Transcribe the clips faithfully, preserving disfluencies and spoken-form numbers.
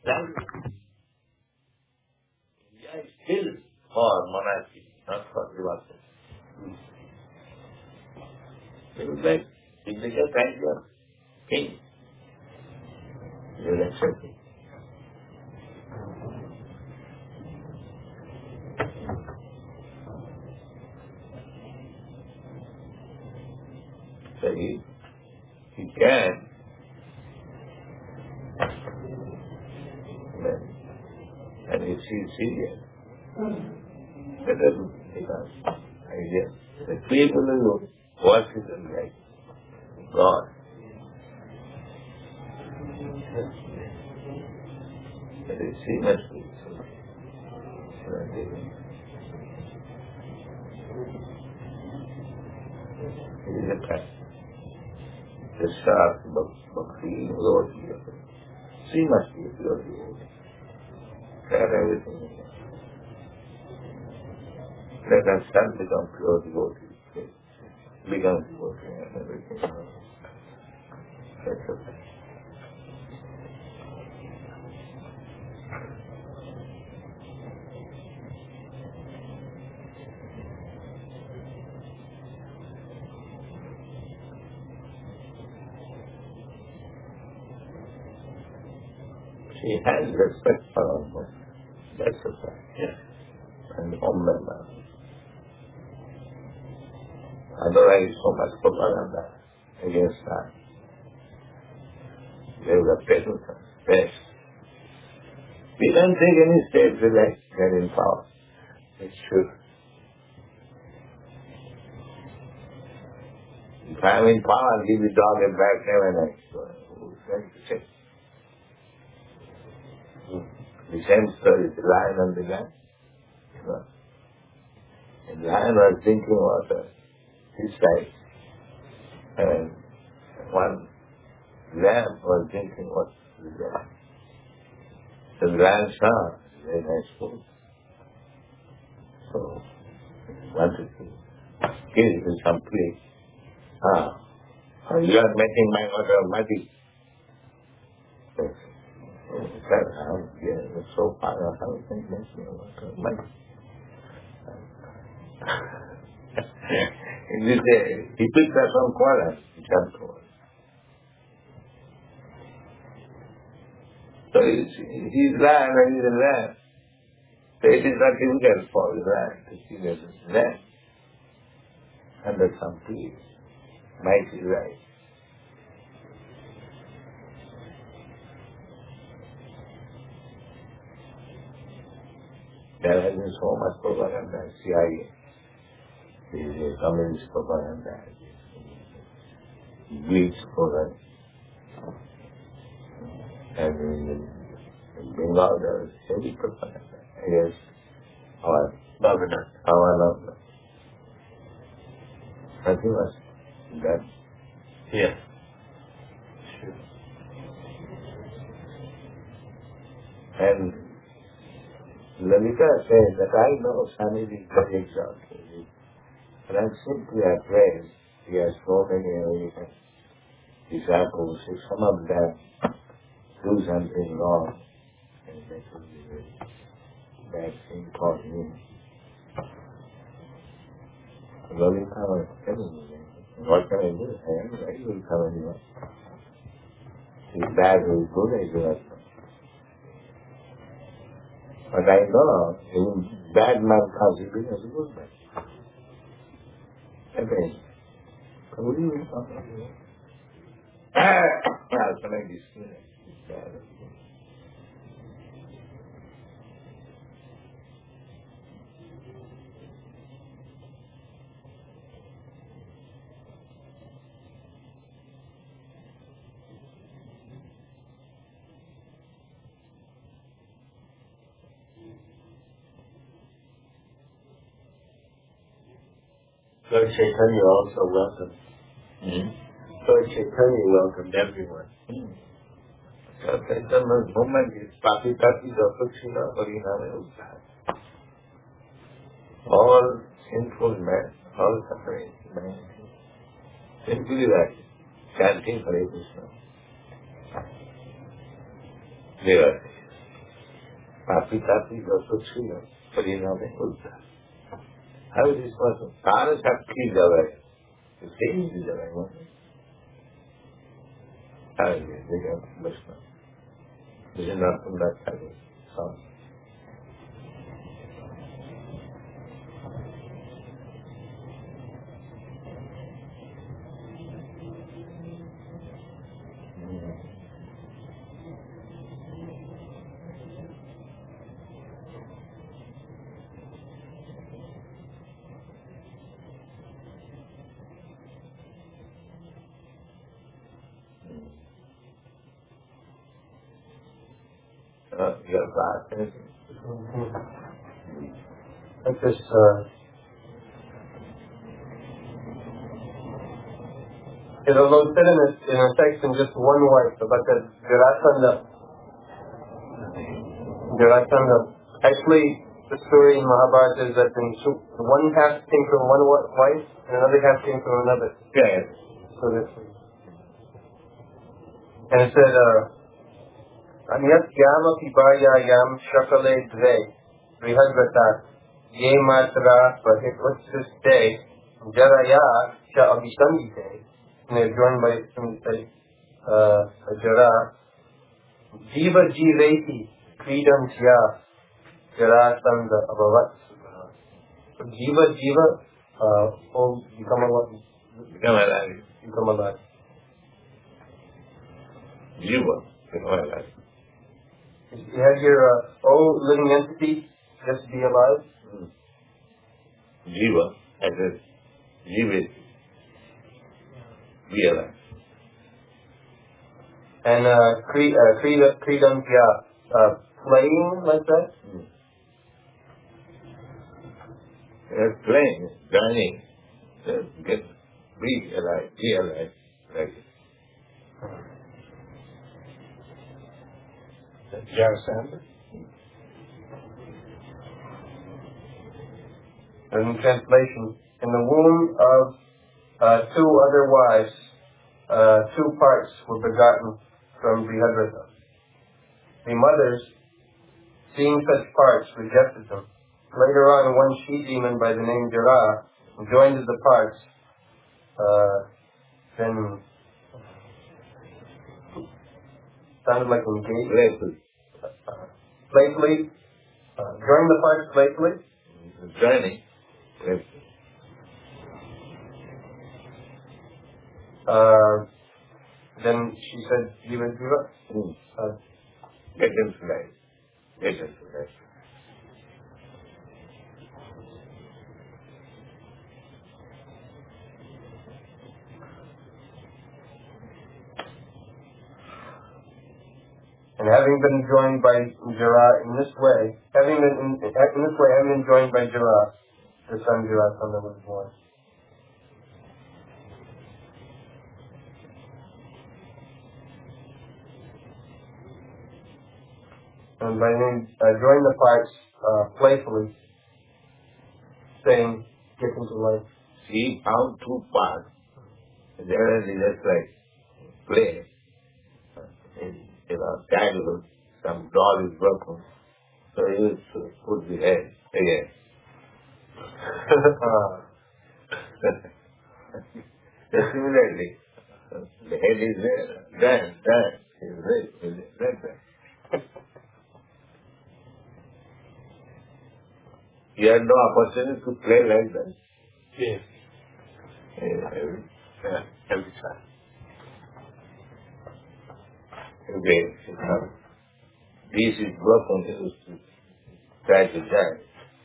That India is still for monarchy, not for democracy. It was like, if they get thank you, king, you will accept it. So he, he can, and he sees serious. That doesn't because idea. The people who worship him like God. But they see much people. It is a fact. The sharp, Bhakti, Lord, see much people. That everything. Let us son become pure devotee. Become devotee and everything. That's okay. She has respect for Allah. That's a fact. Yeah. And Om Brahma. Otherwise, so much propaganda against that. They would have taken some steps. We don't take any steps like they're in power. It's true. If I'm in power, I'll give you dog a back never night. So, who's going to say? The same story, the lion and the lamb. No. And the lion was drinking water, his side, and one lamb was drinking water, his side. So the lion saw very nice food. So he wanted to give him some plate. Ah, oh, you are making my water muddy. Yes. That house, yeah, was so far off, I was thinking, money. In this day, he picked up some quarrel, he jumped over. So he's, he's land and he's a land. So it is not difficult for the land to see that it's land. Under some trees, mighty right. There has been so much propaganda, C I A, the communist propaganda, Greek propaganda, and in Bengal there is heavy propaganda against our government, our government. Nothing was done. Yeah. Sure. And Lalita says that I know Swamiji is very exalted. And I'm simply afraid he has so many uh, disciples. If some of them do something wrong, and that will be a very bad thing for him. Lalita was telling me, what can I do? I am ready to come anywhere. He's bad or he's good, I do not know. But I know a bad man comes to be as a good man. Okay. So what do you mean about that? How can I discern it? Bad. Lord Chaitanya also welcomed. Mm-hmm. Lord Chaitanya welcomed everyone. Mm-hmm. So Chaitanya's movement is Pati Pati Dapaksina Pariname Uddhara. All sinful men, all suffering men, simply that, chanting Hare Krishna. They are આપી દસો છીએ પરિણામે ઉલટા. હવે વિશ્વાસ તારે શક્તિ જવાય કેવી રીતે જવાય આવે બસ બીજું નાખું થાય. Uh, your God. Mm-hmm. Like this, uh, it'll fit in a, in a text in just one wife, about the Jarasandha. Jarasandha. Actually, the story in Mahabharata is that in one half came from one wife, and another half came from another. Yeah. So this, and it said, uh, Anyat yama pibaya yam shakale dve Brihadrata ye matra vahitvasis day jaraya sha abhisangite. And they're joined by some say uh jara jiva jiveti kridam sya jarasandha abhavat. So jiva jiva uh will become alive. Become alive. Become alive. Jiva become alive. You have your uh, own living entity just be alive. Mm. Jiva, as a jiva, be alive. And uh, cre- uh, cre- credum, yeah, uh, playing like that. Mm. They're playing, dining, get be alive, be alive, like it. Jarasandha. In translation, in the womb of uh, two other wives, uh, two parts were begotten from Brihadrata. The mothers, seeing such parts, rejected them. Later on, one she-demon by the name Jara joined the parts, uh, then sounded like engaged. Playfully. Uh, playfully. Uh, joined the parts playfully. Joining. Playfully. Uh, then she said, Jiva, Jiva. Mm. Uh, Get into life. Get into life. And having been joined by Jara in this way, having been in, in this way, having been joined by Jara, the son Jarasandha was born. And by then, uh, join the parts uh, playfully, saying, "Get into life." He found two parts. There is just like play. In, in our childhood, some doll is broken, so he used to put the head again. Similarly, the head is there, there, there, is there, is there, there. You had no opportunity to play like that. Yes. Every, yeah, every time. Okay, this is broken, he used to try to die.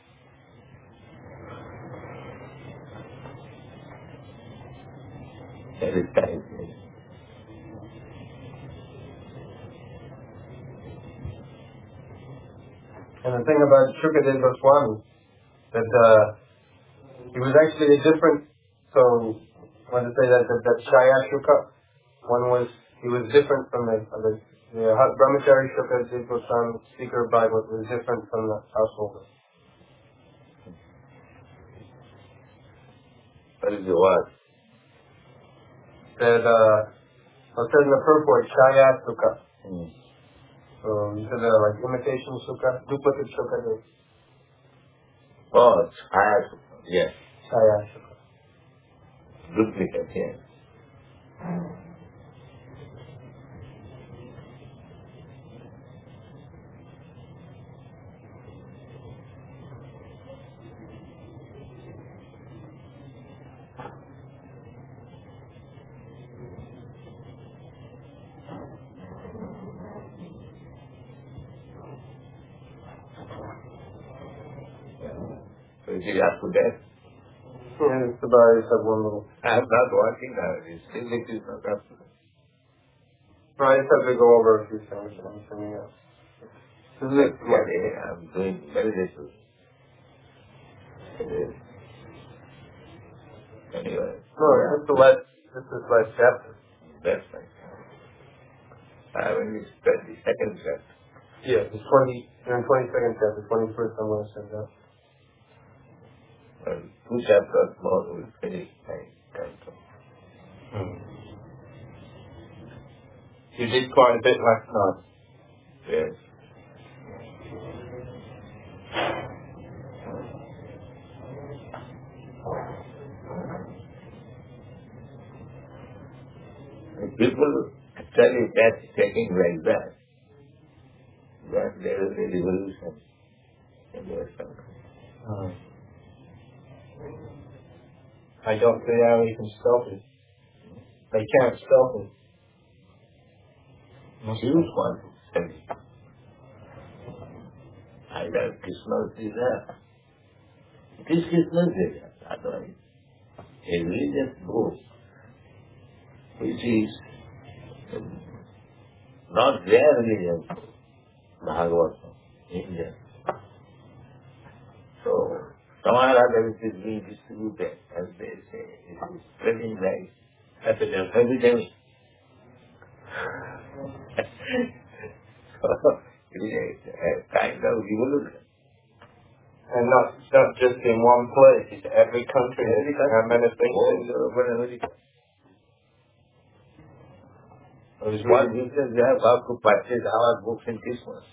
Every time. And the thing about Shukadeva Goswami, that uh, he was actually a different, so I want to say that, that, that Shaya Shuka, one was, he was different from the other. The Brahmachari Shukadeva Goswami, speaker of Bible, was different from the householder. What is the word? That, uh, well, it says in the purport, Shaya Shuka. Hmm. So you said uh, like imitation sukha, duplicate sukha, Oh, Chaya Sukha, yes. chaya sukha. Duplicate, yes. So is it up to that? Yeah, it's about it's like one little. I am not working nowadays. Still it is not up to that. Right, I just have to go over a few things and anything else. This is it. Yeah, yeah, I'm doing very little. It is. Anyway. No, this is the last, this is the last chapter. That's right. I will spend the second chapter. Yeah, the twenty, you're in twenty-second chapter, twenty-first I'm going to send out. Well, two chapters more will finish my time. Hmm. You did quite a bit last night. Yes. And people actually that's taking like that. That there is a revolution in their country. Hmm. I don't see how you can stop it. They can't stop it. Jews want to send it. Either Christmas is there. It is Christmas is there. Otherwise, a religious book which is um, not their religion, Bhagavatam, India. So, somewhere or other it is being distributed, as they say, it is spreading like epidemic. epidemic. So, it is a, a kind of revolution. And not not just in one place, it's every country. Every country. How many things? All Europe and America. I was One reading. business they have got to purchase our books in Christmas.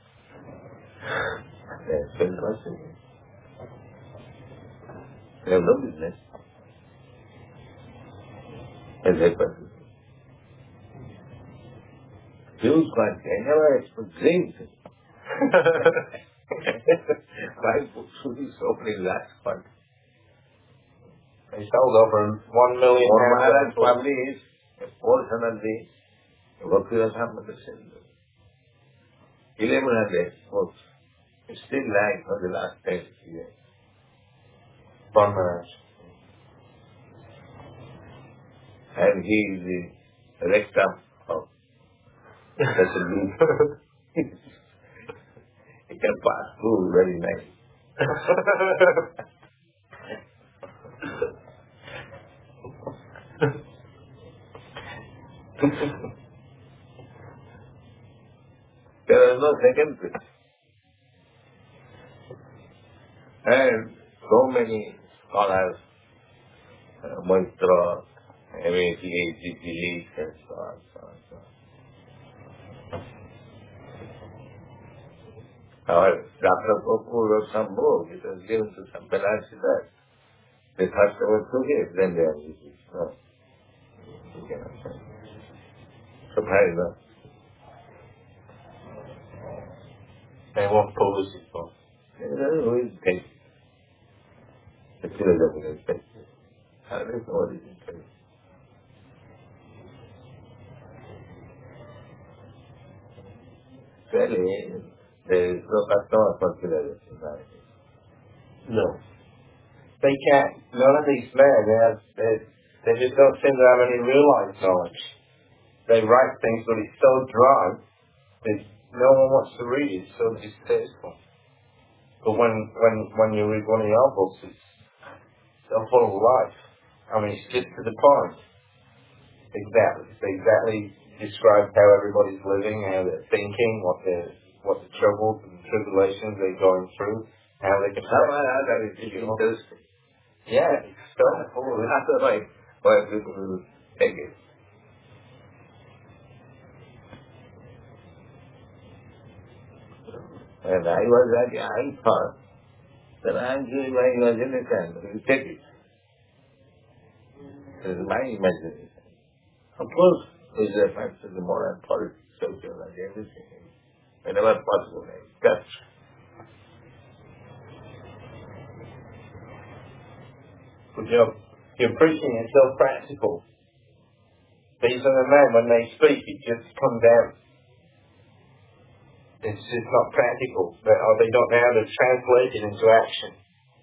They have spent much in it. They have no business. As a person. Jews can't, they never expect dreams. My books should be so many lakhs fund. They sold over one million. For Maharaj books. published a portion of the Bhakti-Rasa Madhusendra. eleven hundred books. It's still lying for the last ten years. Von Maharaj. And he is the rector of such a group. He can pass through very nice. There is no second place. And so many scholars, uh, Maitra, M A P H D, Delete, and so on, so on, so on. Our Doctor Popu wrote some book, it was given to some Penansidas. They thought they were took it, then they are using it. No. You cannot say. So fair enough. They want publicity for. Who is taking? The philosophy is taking. How does what is it? Really, there is no customer for philosophy nowadays. No. They can't. None of these men, they, have, they, they just don't seem to have any real life knowledge. They write things, but it's so dry that no one wants to read it. It's so distasteful. But when when when you read one of your books, it's so full of life. I mean, it's just to the point. Exactly. It's exactly describes how everybody's living, how they're thinking, what the what the troubles and tribulations they're going through, how they can. Somehow or other it is interesting. Yeah, it's so full of it. That's why why people will take it. And I was like, I thought that I am giving my imagination. You take it. This is my imagination. Of course, there is a factor in the moral, politics, social, and everything. Whenever possible, I touch. But your, your preaching is so practical. These are the men, when they speak, it just comes out. It's just not practical. They, or they don't know how to translate it into action.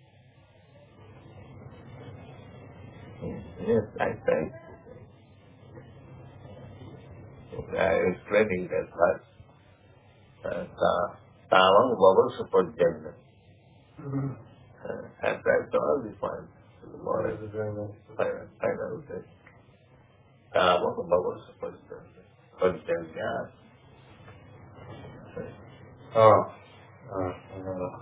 Yes, I think. I am explaining that much. Tawang bubble support gender. And that's all the point. The more is the final, final thing. Tawang bubble support gender. But then, yeah. Oh. Oh, oh.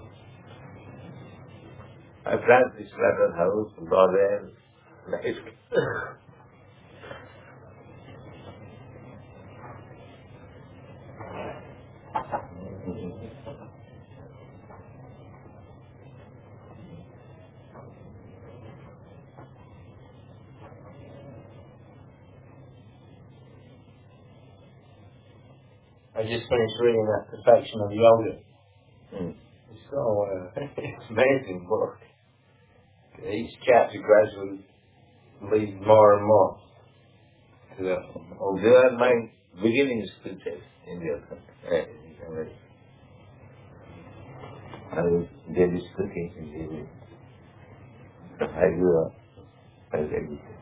I planned this letter house, go there, nice. I just finished reading that Perfection of Yoga. Mm. It's so, uh, it's amazing book. Each chapter gradually leads more and more to the... Oh, they are my beginning scriptures in the other. I was daily speaking in the evening. I grew up as everything.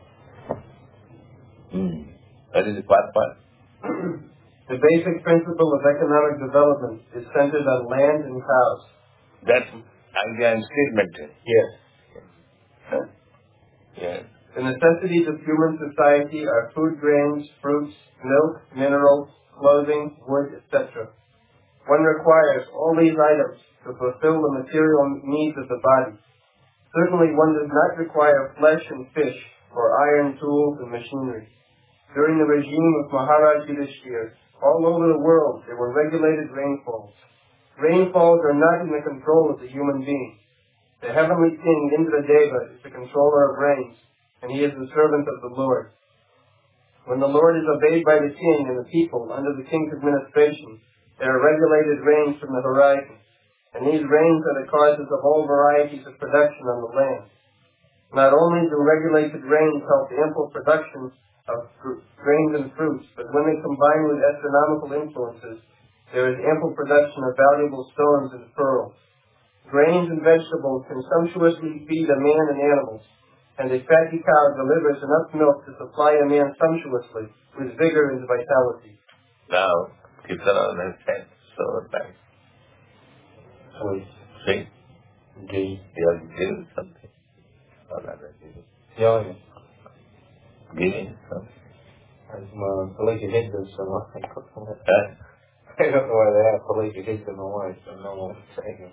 Mm. That is the part part. The basic principle of economic development is centered on land and cows. That idea and statement. Yes. Huh? Yes. The necessities of human society are food, grains, fruits, milk, minerals, clothing, wood, et cetera. One requires all these items to fulfill the material needs of the body. Certainly one does not require flesh and fish or iron tools and machinery. During the regime of Maharaj Yudhishthira, all over the world there were regulated rainfalls. Rainfalls are not in the control of the human being. The heavenly king Indradeva is the controller of rains, and he is the servant of the Lord. When the Lord is obeyed by the king and the people under the king's administration, there are regulated rains from the horizon, and these rains are the causes of all varieties of production on the land. Not only do regulated rains help the ample production of fr- grains and fruits, but when they combine with astronomical influences, there is ample production of valuable stones and pearls. Grains and vegetables can sumptuously feed a man and animals, and a fatty cow delivers enough milk to supply a man sumptuously with vigor and vitality. Now, Kirtana understands so nice. Sweet. See? Indeed. You are giving something. Or rather giving. Yeah, yeah. Giving something. I'm uh, Felicia Higdon, so I Huh? I don't know why they have Felicia Higdon, my wife, so I know what I'm saying.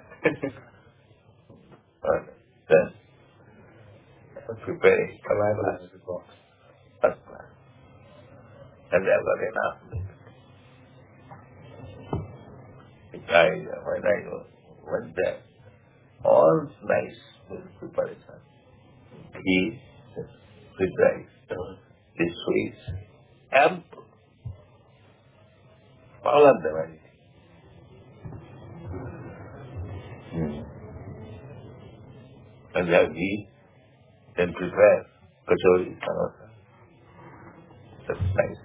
Okay. Then, preparing Collaborative first box. first class. And they have got enough milk. I, when I went there, all nice milk preparation. Ghee, with rice, the sweets, ample. All of them, I think. Mm. And they have ghee, then prepare kachori, samosa. That's nice.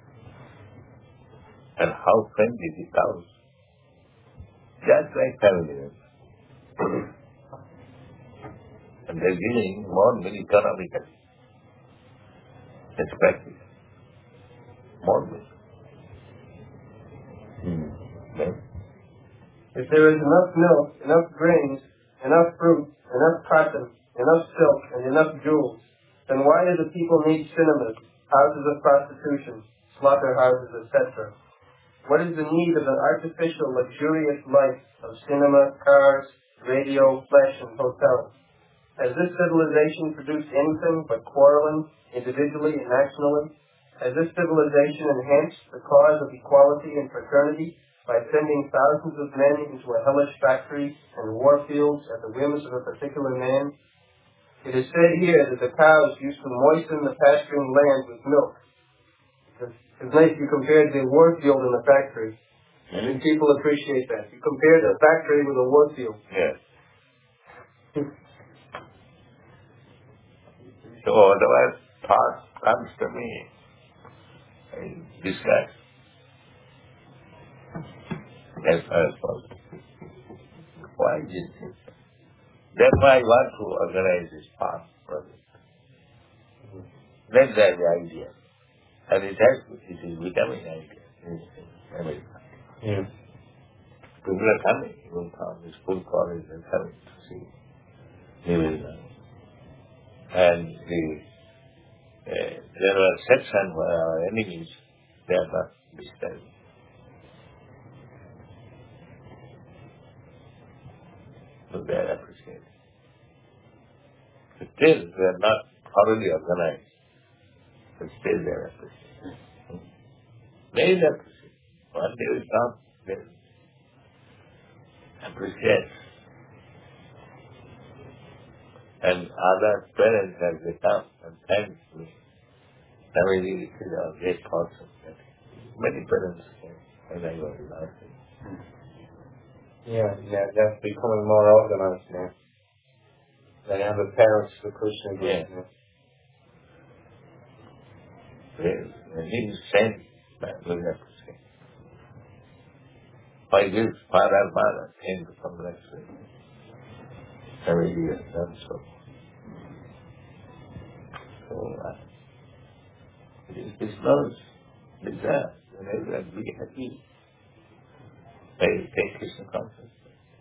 And how friendly the cows. Just like family members. And they're giving more milk economically. It's practice. More milk. Mm. Yes. If there is enough milk, enough grains, enough fruit, enough cotton, enough silk, and enough jewels, then why do the people need cinemas, houses of prostitution, slaughterhouses, et cetera? What is the need of an artificial, luxurious life of cinema, cars, radio, flesh, and hotels? Has this civilization produced anything but quarreling, individually and nationally? Has this civilization enhanced the cause of equality and fraternity, by sending thousands of men into a hellish factory and war fields at the whims of a particular man? It is said here that the cows used to moisten the pasturing land with milk. It's nice you compared the war field and the factory. I think people appreciate that. You compared the factory with a war field. Yes. So otherwise thought comes to me, and this guy, as far as possible. Why is this? That's why I want to organize this path project. That's the idea. And it has, it is becoming an idea in America. Yeah. People are coming, even from the school college are coming to see Nivedana. And the, uh, there are sections where our enemies, they are not disturbed. So they are appreciated. But still, they are not thoroughly organized. But still they are appreciated. They will appreciate. One day will come, they will appreciate. And other parents as they come and thank me. Family is a great person. Many parents came when I was laughing. Yeah, yeah, that's becoming more organized now. They have the parents for Krishna group Yeah. now. Yes, and he is sent back with appreciate. By this, Father, Father came to congratulate me. Family has done so. So, uh, it is this knowledge, desire, and everyone be happy. They take Krishna consciousness.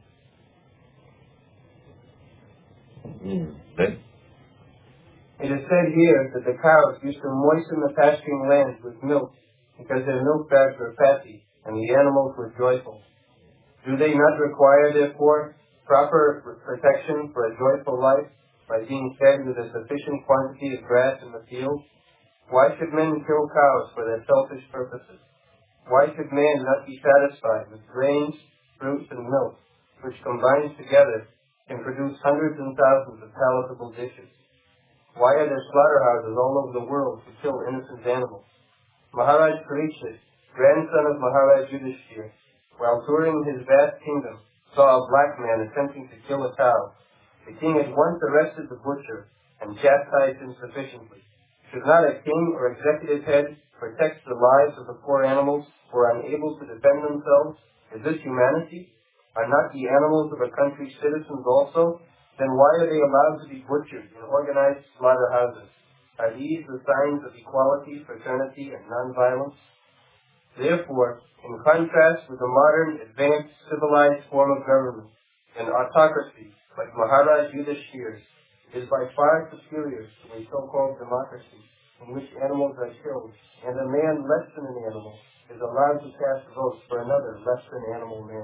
Mm. Then, It is said here that the cows used to moisten the pasturing land with milk because their milk bags were fatty and the animals were joyful. Do they not require, therefore, proper protection for a joyful life by being fed with a sufficient quantity of grass in the field? Why should men kill cows for their selfish purposes? Why should man not be satisfied with grains, fruits, and milk, which combined together can produce hundreds and thousands of palatable dishes? Why are there slaughterhouses all over the world to kill innocent animals? Maharaj Parikshit, grandson of Maharaj Yudhishthira, while touring his vast kingdom, saw a black man attempting to kill a cow. The king at once arrested the butcher and chastised him sufficiently. Should not a king or executive head protect the lives of the poor animals who are unable to defend themselves? Is this humanity? Are not the animals of a country citizens also? Then why are they allowed to be butchered in organized slaughterhouses? Are these the signs of equality, fraternity, and nonviolence? Therefore, in contrast with the modern, advanced, civilized form of government, an autocracy like Maharaj Yudhishthira's is by far superior to a so-called democracy in which animals are killed, and a man less than an animal is allowed to cast votes for another less than animal man.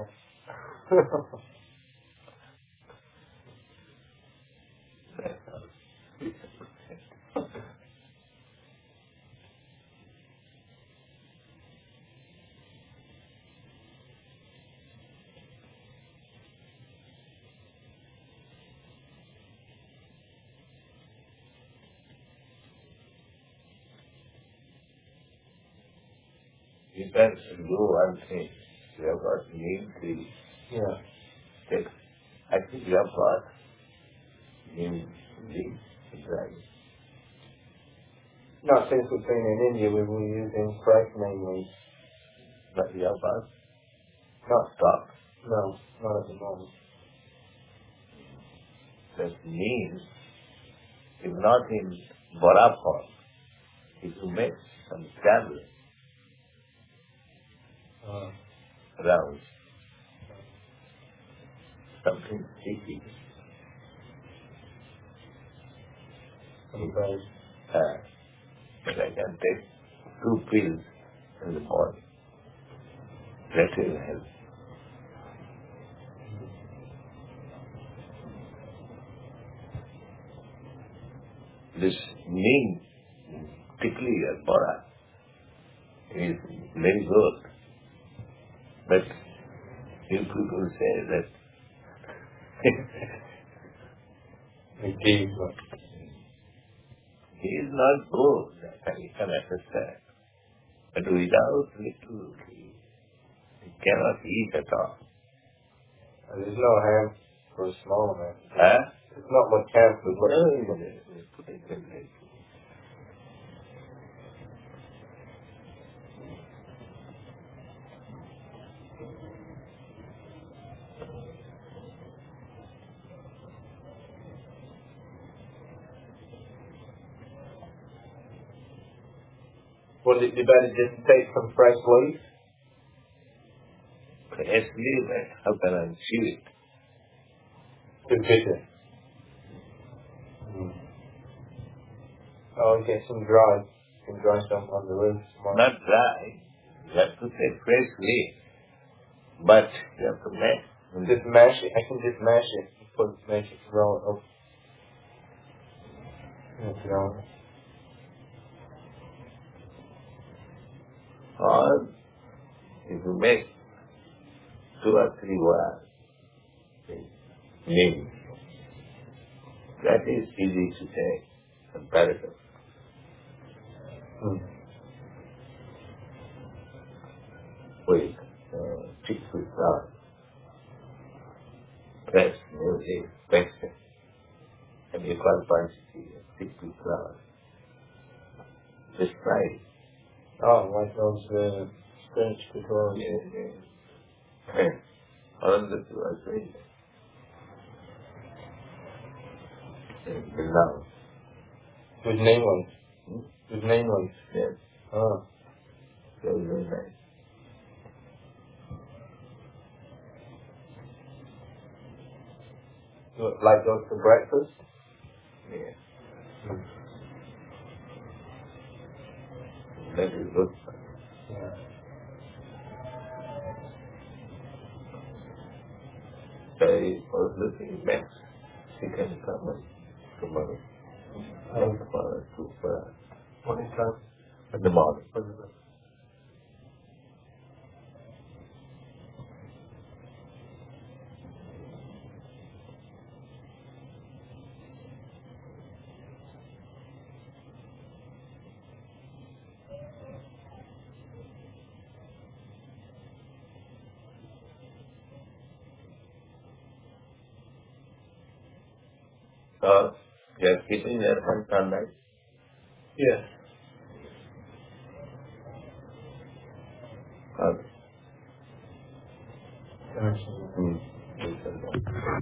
you can do one thing. You have got neem tree. Yeah. Take, I think you have got neem tree. Right. Not since we've been in India, we were using fresh mainly. But you have got Not stock. No, not at the moment. That means, if not in Bora form, if you make some tablet Uh, around, something sticky, okay. uh, that I can take two pills in the morning. That will help. This neem, particularly at Bora, is very good. But you people say that He is not. he is not good, that I can understand. But without little, he, he cannot eat at all. There's no ham for a small man. Huh? There's not much ham for No, a no, no, put it in there. Was it you better just take some fresh leaf? Fresh leaf, how can I chew it? Too bitter. Mm. Oh, get some dry. You can dry some on the roof tomorrow. Not dry. You have to take fresh leaf. But you have to mash. Just mash it. I can just mash it. Put mash it, roll it up. That's wrong. Or if you make two or three words, names, that is easy to say, comparative. Hmm. With uh, chickpea flour, fresh music, question, and you call quantity of chickpea flour. Just try it. Oh, like those uh, French controls. Yeah, yeah. All the two are great. And now, With name ones. hmm? With name ones. Yes, Oh. very, very nice. Like those for breakfast? Yeah, Hmm. that is good. Yeah. So I was looking next. She can come and tomorrow. Oh. Next for two for Morning time. in the morning. So you are keeping your hands on night. Yes. Okay. Absolutely. Hmm.